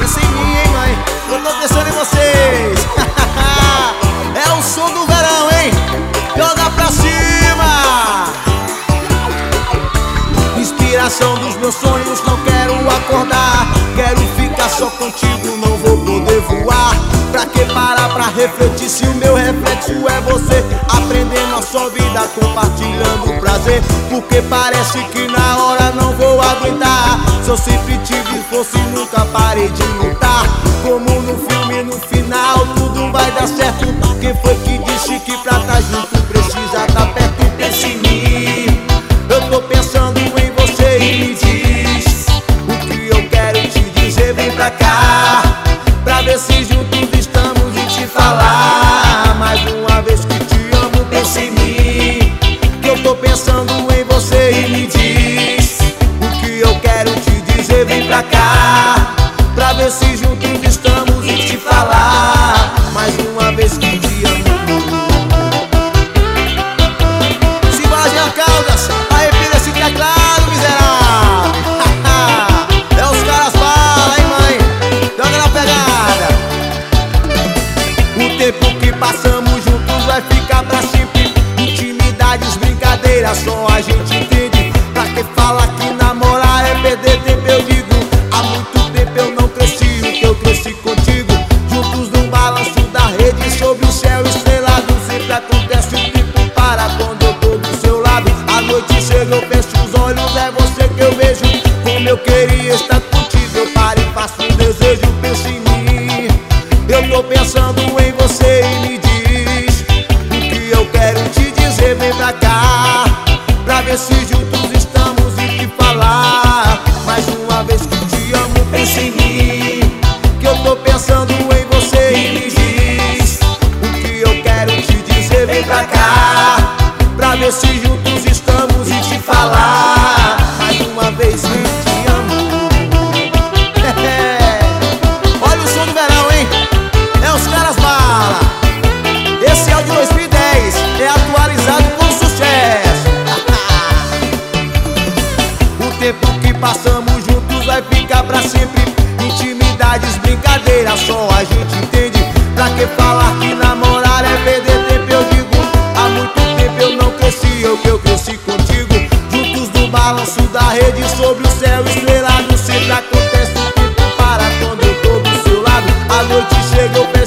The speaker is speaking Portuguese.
Pensa em mim, hein, mãe? Eu tô pensando em vocês. É o som do verão, hein? Joga pra cima. Inspiração dos meus sonhos, não quero acordar. Quero ficar só contigo, não vou poder voar. Pra que parar pra refletir se o meu reflexo é você? Aprendendo a sua vida, compartilhando o prazer. Porque parece que na hora não vou aguentar. Se eu sempre tive força e nunca parei de lutar. Como no filme, no final tudo vai dar certo. Quem foi que disse que pra tá junto precisa tá perto? Pense em mim, eu tô pensando em você e me diz o que eu quero te dizer. Vem pra cá, pra ver se juntos estamos e te falar mais uma vez que te amo. Pense em mim, que eu tô pensando em você e me diz o que eu quero te dizer. Vem pra cá, pra ver se juntos estamos e te falar mais uma vez que te amo. Simbora, Caldas, arrepia esse teclado, miserável. É os caras bala, hein, mãe? Joga na pegada. O tempo que passamos juntos vai ficar pra sempre. Intimidades, brincadeiras, só a gente entende. Pra que fala que namorar é perder tempo, eu digo. Há muito tempo eu não cresci o que eu cresci contigo. Juntos no balanço da rede, sob o céu estrelado. Sempre acontece o tempo para quando eu tô do seu lado. A noite chega, eu fecho os olhos, é você que eu vejo. Como eu queria estar contigo, eu paro e faço um desejo. Pensa em mim, eu tô pensando em você e me diz o que eu quero te dizer. Vem pra cá, pra ver se juntos estamos e te falar mais uma vez que te amo. Pensa em mim, que eu tô pensando em você e me diz o que eu quero te dizer. Vem pra cá, pra ver se juntos estamos e te falar mais uma vez que te amo. Olha o som do verão, hein? É os caras bala. Esse é o de 2010, é atualizado com sucesso. O tempo que passamos juntos vai ficar pra sempre. Intimidades, brincadeiras, só a gente entende. Pra que falar que namorar é perder tempo, eu digo. Há muito tempo eu não cresci, eu que eu cresci contigo. Juntos no balanço da rede, sobre o céu estrelado. Sempre acontece o tempo para quando eu tô do seu lado. A noite chega, eu